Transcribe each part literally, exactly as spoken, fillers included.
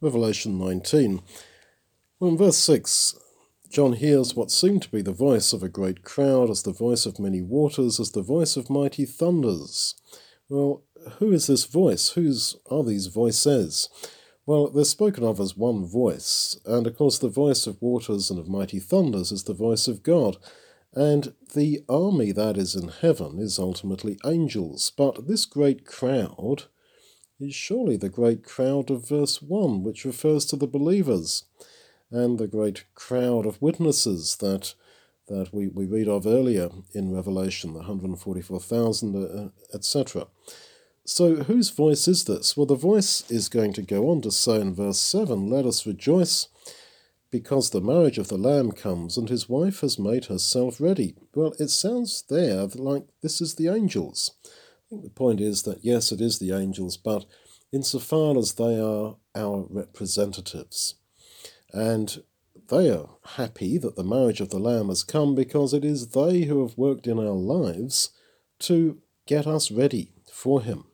Revelation nineteen. Well, in verse six, John hears what seemed to be the voice of a great crowd, as the voice of many waters, as the voice of mighty thunders. Well, who is this voice? Whose are these voices? Well, they're spoken of as one voice, and of course the voice of waters and of mighty thunders is the voice of God. And the army that is in heaven is ultimately angels. But this great crowd is surely the great crowd of verse one, which refers to the believers, and the great crowd of witnesses that that we, we read of earlier in Revelation, the one hundred forty-four thousand, uh, et cetera. So whose voice is this? Well, the voice is going to go on to say in verse seven, "Let us rejoice, because the marriage of the Lamb comes, and his wife has made herself ready." Well, it sounds there like this is the angels. I think the point is that, yes, it is the angels, but insofar as they are our representatives. And they are happy that the marriage of the Lamb has come, because it is they who have worked in our lives to get us ready for him.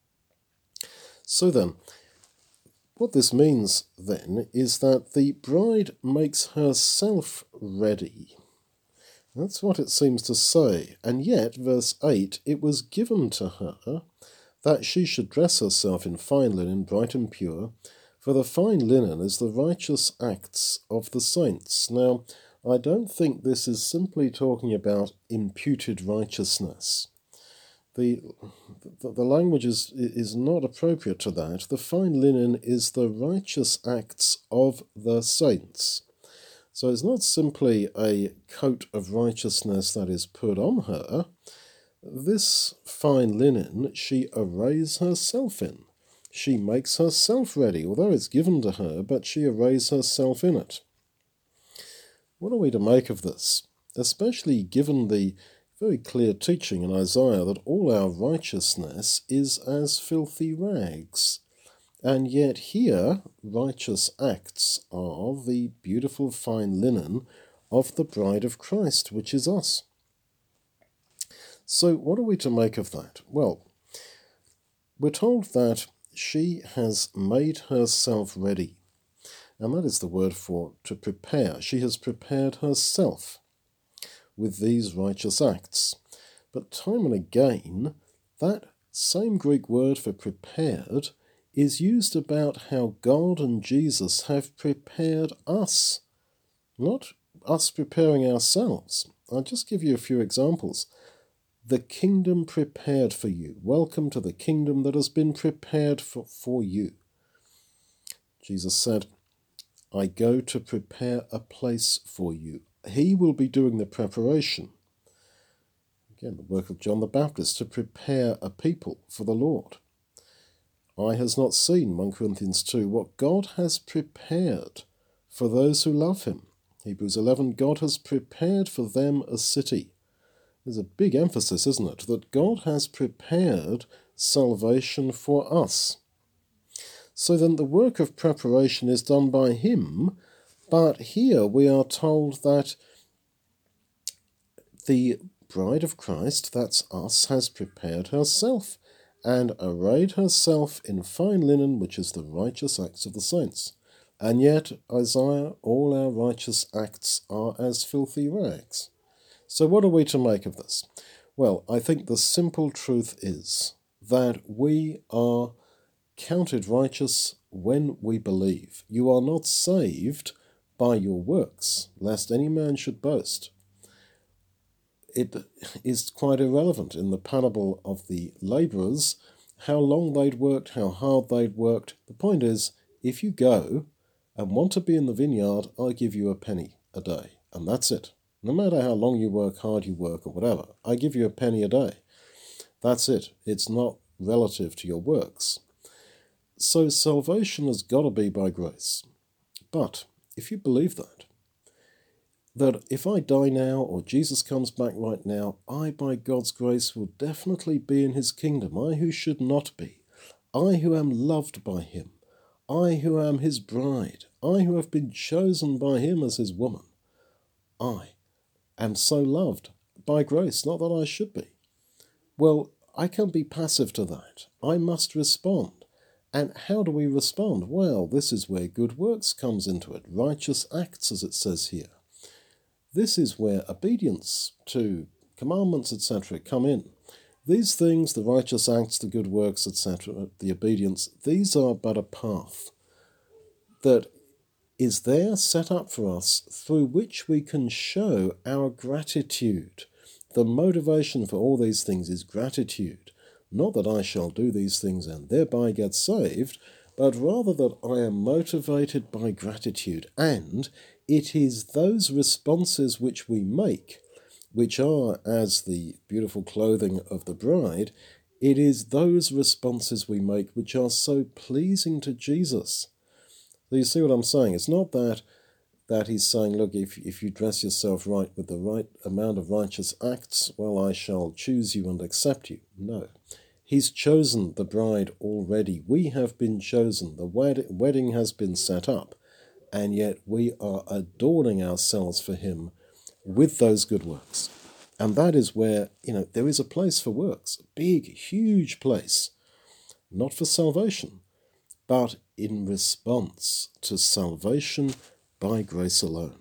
So then, what this means then is that the bride makes herself ready. That's what it seems to say. And yet, verse eight, "It was given to her that she should dress herself in fine linen, bright and pure, for the fine linen is the righteous acts of the saints." Now, I don't think this is simply talking about imputed righteousness. The, the, the language is, is not appropriate to that. The fine linen is the righteous acts of the saints. So it's not simply a coat of righteousness that is put on her. This fine linen she arrays herself in. She makes herself ready, although it's given to her, but she arrays herself in it. What are we to make of this? Especially given the very clear teaching in Isaiah that all our righteousness is as filthy rags. And yet here, righteous acts are the beautiful fine linen of the bride of Christ, which is us. So what are we to make of that? Well, we're told that she has made herself ready. And that is the word for to prepare. She has prepared herself with these righteous acts. But time and again, that same Greek word for prepared is used about how God and Jesus have prepared us, not us preparing ourselves. I'll just give you a few examples. "The kingdom prepared for you. Welcome to the kingdom that has been prepared for, for you." Jesus said, "I go to prepare a place for you." He will be doing the preparation. Again, the work of John the Baptist, to prepare a people for the Lord. "Eye has not seen," First Corinthians two, "what God has prepared for those who love him." Hebrews eleven, "God has prepared for them a city." There's a big emphasis, isn't it, that God has prepared salvation for us. So then the work of preparation is done by him, but here we are told that the bride of Christ, that's us, has prepared herself and arrayed herself in fine linen, which is the righteous acts of the saints. And yet, Isaiah, all our righteous acts are as filthy rags. So what are we to make of this? Well, I think the simple truth is that we are counted righteous when we believe. You are not saved by your works, lest any man should boast. It is quite irrelevant in the parable of the labourers how long they'd worked, how hard they'd worked. The point is, if you go and want to be in the vineyard, I give you a penny a day, and that's it. No matter how long you work, hard you work, or whatever, I give you a penny a day. That's it. It's not relative to your works. So salvation has got to be by grace. But if you believe that, that if I die now or Jesus comes back right now, I, by God's grace, will definitely be in his kingdom. I who should not be. I who am loved by him. I who am his bride. I who have been chosen by him as his woman. I am so loved by grace, not that I should be. Well, I can't be passive to that. I must respond. And how do we respond? Well, this is where good works comes into it. Righteous acts, as it says here. This is where obedience to commandments, et cetera, come in. These things, the righteous acts, the good works, et cetera, the obedience, these are but a path that is there set up for us through which we can show our gratitude. The motivation for all these things is gratitude. Not that I shall do these things and thereby get saved, but rather that I am motivated by gratitude. And it is those responses which we make, which are as the beautiful clothing of the bride, it is those responses we make which are so pleasing to Jesus. So you see what I'm saying? It's not that that he's saying, look, if, if you dress yourself right with the right amount of righteous acts, well, I shall choose you and accept you. No. He's chosen the bride already. We have been chosen. The wed- wedding has been set up, and yet we are adorning ourselves for him with those good works. And that is where, you know, there is a place for works, a big, huge place, not for salvation, but in response to salvation by grace alone.